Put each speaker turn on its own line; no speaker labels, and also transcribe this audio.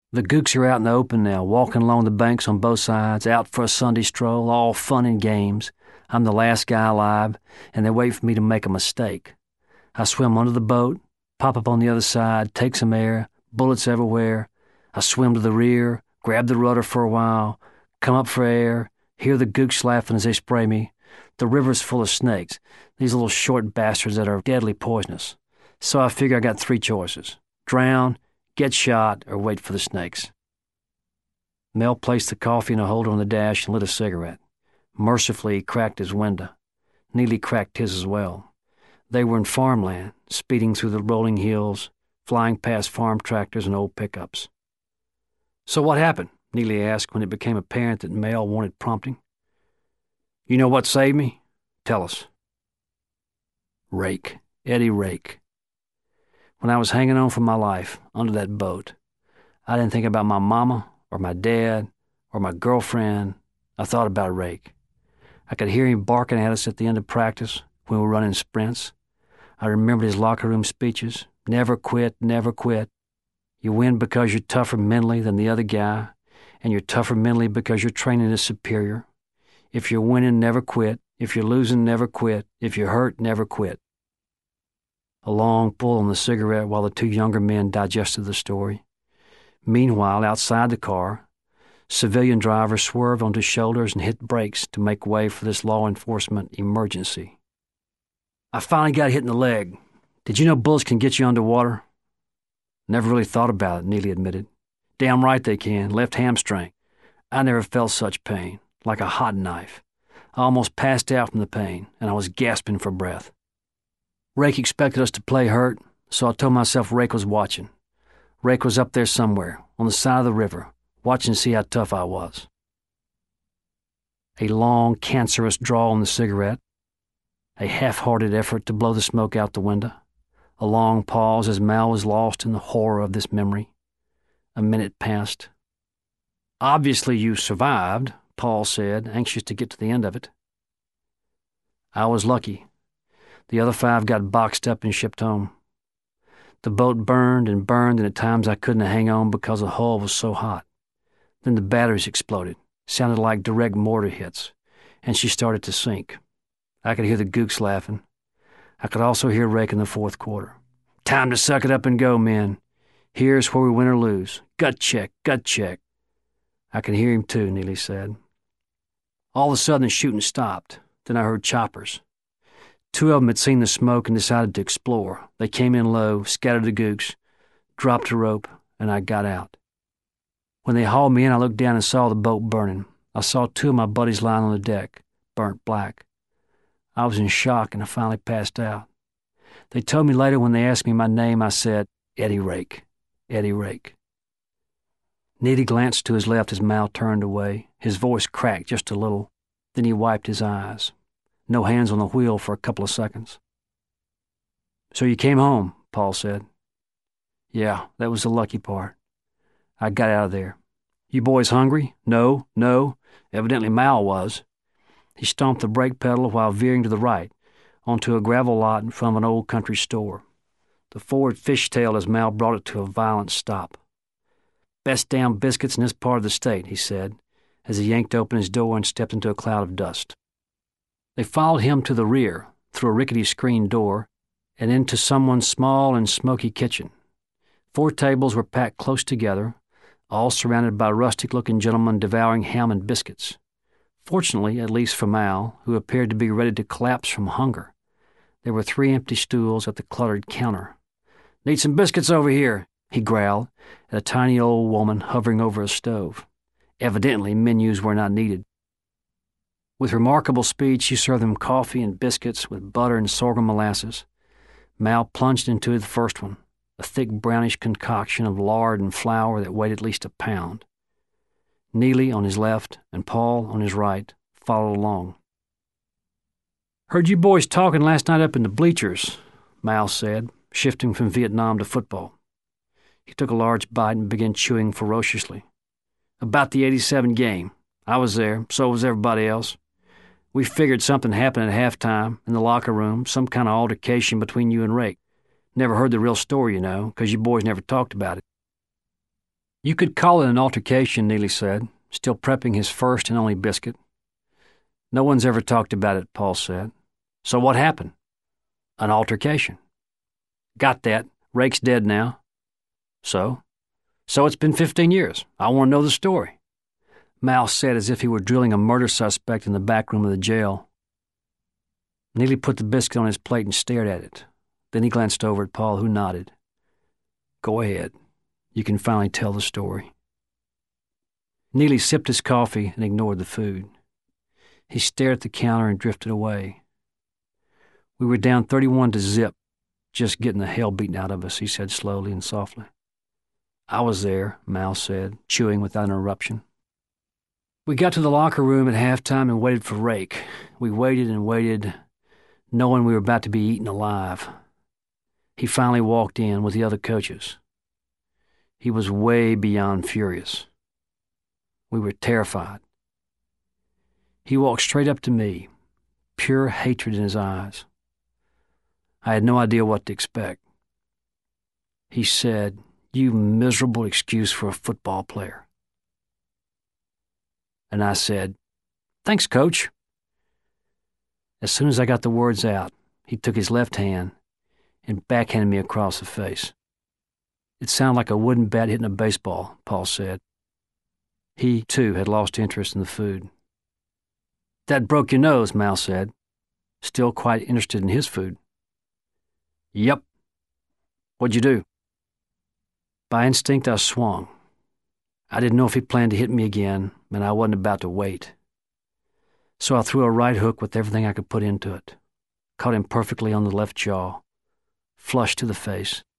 The gooks are out in the open now, walking along the banks on both sides, out for a Sunday stroll, all fun and games. I'm the last guy alive, and they wait for me to make a mistake. I swim under the boat, pop up on the other side, take some air, bullets everywhere. I swim to the rear, grab the rudder for a while, come up for air, hear the gooks laughing as they spray me. The river's full of snakes, these little short bastards that are deadly poisonous. So I figure I got three choices: drown, get shot, or wait for the snakes. Mel placed the coffee in a holder on the dash and lit a cigarette. Mercifully, he cracked his window. Neely cracked his as well. They were in farmland, speeding through the rolling hills, flying past farm tractors and old pickups. "So what happened?" Neely asked when it became apparent that Mel wanted prompting. "You know what saved me? Tell us." Rake. Eddie Rake. When I was hanging on for my life under that boat, I didn't think about my mama or my dad or my girlfriend. I thought about Rake. I could hear him barking at us at the end of practice when we were running sprints. I remembered his locker room speeches. Never quit, never quit. You win because you're tougher mentally than the other guy, and you're tougher mentally because your training is superior. If you're winning, never quit. If you're losing, never quit. If you're hurt, never quit. A long pull on the cigarette while the two younger men digested the story. Meanwhile, outside the car, civilian drivers swerved onto shoulders and hit brakes to make way for this law enforcement emergency. "I finally got hit in the leg. Did you know bullets can get you underwater?" "Never really thought about it," Neely admitted. "Damn right they can. Left hamstring. I never felt such pain. Like a hot knife. I almost passed out from the pain, and I was gasping for breath. Rake expected us to play hurt, so I told myself Rake was watching. Rake was up there somewhere, on the side of the river, watching to see how tough I was." A long, cancerous draw on the cigarette. A half-hearted effort to blow the smoke out the window. A long pause as Mal was lost in the horror of this memory. A minute passed. "Obviously you survived," Paul said, anxious to get to the end of it. "I was lucky. The other 5 got boxed up and shipped home. The boat burned, and at times I couldn't hang on because the hull was so hot. Then the batteries exploded, sounded like direct mortar hits, and she started to sink. I could hear the gooks laughing. I could also hear Rake in the fourth quarter. 'Time to suck it up and go, men. Here's where we win or lose. Gut check, gut check.' I could hear him too," Neely said. All of a sudden the shooting stopped. Then I heard choppers. 2 of them had seen the smoke and decided to explore. They came in low, scattered the gooks, dropped a rope, and I got out. When they hauled me in, I looked down and saw the boat burning. I saw 2 of my buddies lying on the deck, burnt black. I was in shock and I finally passed out. They told me later when they asked me my name, I said, "Eddie Rake, Eddie Rake." Neely glanced to his left as Mal turned away. His voice cracked just a little. Then he wiped his eyes. No hands on the wheel for a couple of seconds. "So you came home," Paul said. "Yeah, that was the lucky part. I got out of there. You boys hungry?" No. Evidently Mal was. He stomped the brake pedal while veering to the right, onto a gravel lot in front of an old country store. The Ford fishtailed as Mal brought it to a violent stop. "Best damn biscuits in this part of the state," he said, as he yanked open his door and stepped into a cloud of dust. They followed him to the rear, through a rickety screen door, and into someone's small and smoky kitchen. 4 tables were packed close together, all surrounded by rustic-looking gentlemen devouring ham and biscuits. Fortunately, at least for Mal, who appeared to be ready to collapse from hunger, there were 3 empty stools at the cluttered counter. "Need some biscuits over here," he growled at a tiny old woman hovering over a stove. Evidently, menus were not needed. With remarkable speed, she served them coffee and biscuits with butter and sorghum molasses. Mal plunged into the first one, a thick brownish concoction of lard and flour that weighed at least a pound. Neely on his left and Paul on his right followed along. "Heard you boys talking last night up in the bleachers," Mal said, shifting from Vietnam to football. He took a large bite and began chewing ferociously. "About the '87 game. I was there, so was everybody else. We figured something happened at halftime, in the locker room, some kind of altercation between you and Rake. Never heard the real story, you know, because you boys never talked about it." You could call it an altercation, Neely said, still prepping his first and only biscuit. No one's ever talked about it, Paul said. So what happened? An altercation. Got that. Rake's dead now. So? So it's been 15 years. I want to know the story. Mal said as if he were drilling a murder suspect in the back room of the jail. Neely put the biscuit on his plate and stared at it. Then he glanced over at Paul, who nodded. Go ahead. You can finally tell the story. Neely sipped his coffee and ignored the food. He stared at the counter and drifted away. We were down 31-0, just getting the hell beaten out of us, he said slowly and softly. I was there, Mal said, chewing without interruption. We got to the locker room at halftime and waited for Rake. We waited and waited, knowing we were about to be eaten alive. He finally walked in with the other coaches. He was way beyond furious. We were terrified. He walked straight up to me, pure hatred in his eyes. I had no idea what to expect. He said, "You miserable excuse for a football player." And I said, "Thanks, Coach." As soon as I got the words out, he took his left hand and backhanded me across the face. It sounded like a wooden bat hitting a baseball, Paul said. He, too, had lost interest in the food. That broke your nose, Mal said, still quite interested in his food. Yep. What'd you do? By instinct, I swung. I didn't know if he planned to hit me again, and I wasn't about to wait. So I threw a right hook with everything I could put into it, caught him perfectly on the left jaw, flush to the face.